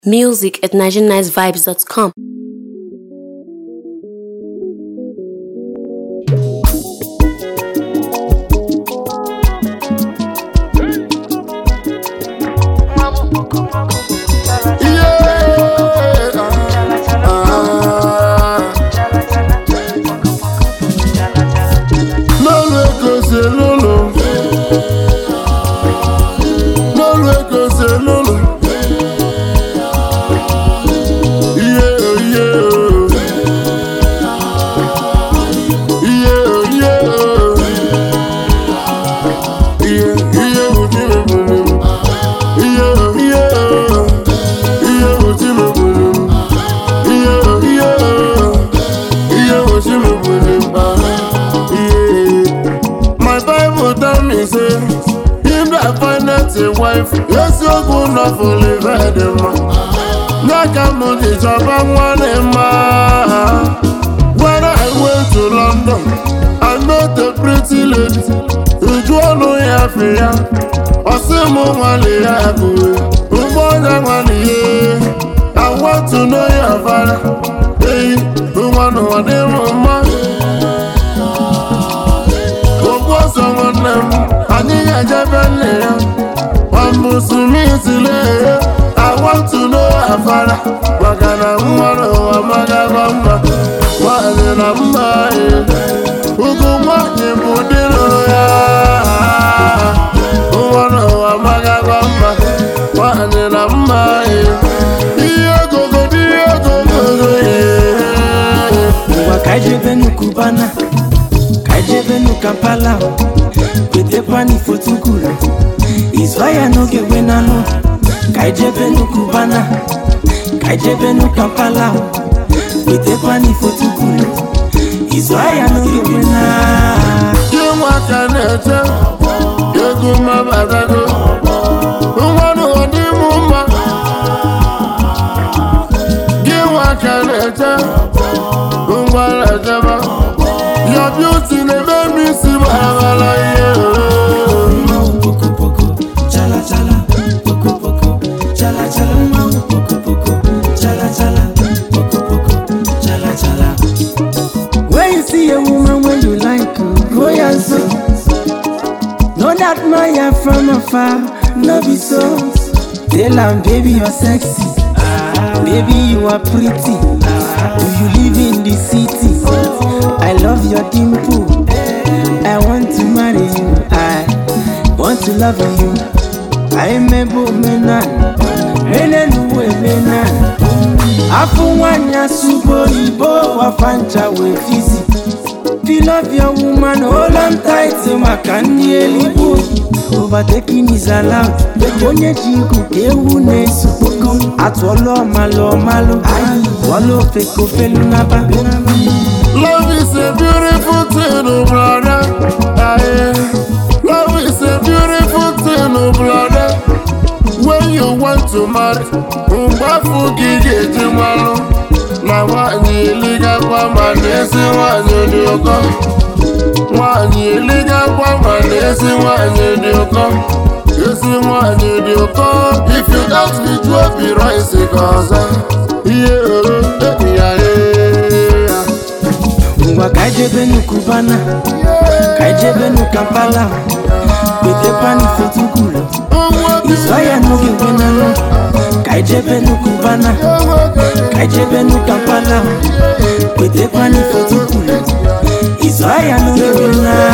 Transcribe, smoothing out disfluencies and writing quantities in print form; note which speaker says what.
Speaker 1: Music at nigerianicevibes.com.
Speaker 2: Wife, yes, you're good enough for live them. Nakamudi Jabanwanema. When I went to London, I met a pretty lady. Ujuano Yafia, Osimo Malia, Umoja Mali. I want to know your father. Hey, who want to know them? Who was someone them? I need a Japan. I want to know how far Wakana Mwana Magabamba Wadina Mai Ukumaki Budino Uwana Magabamba Wadina Mai
Speaker 3: Wakajebenu Kubana Kajebenu Kampala Kwetepani Fotukula Iswaya no get wenano Kaijebenu Kubana Kaijebenu Kampala Kwetepani Fotukulu Iswaya no get wenano
Speaker 2: Yumwaka nete Yeguma badago Umwanu wadimuma Yumwaka nete Umwala jaba Your beauty never miss you
Speaker 3: When you see a woman when you like her, go so. Know that Maya from afar, no be so. Tell her, baby, you're sexy. Baby, you are pretty. Do you live in the city? I love your dimple. I want to marry you. I want to love you. I'm a woman. Afuwanya subo ibo wafanja we fizi. Feel of your woman, hold on tight, makani elibo. Overtaking is allowed. Onye jingu kewu nesu. Atwolo malo malo. Walo feko felu naba.
Speaker 2: Love is a beautiful thing, oh brother. Love is a beautiful thing, oh brother. When you want to marry, umbafu gige jimalo. Na wanyi liga kwa manesi wanyi dioko. Wanyi liga kwa manesi wanyi dioko. Yesi wanyi dioko. If you doubt me, you will be right, cause
Speaker 3: Kaijebenu Kubana Kaijebenu Kampala Kwetepani Fotukulu Iswaya no get wenano Kaijebenu Kubana Kaijebenu Kampala Kwetepani Fotukulu Iswaya no get wenano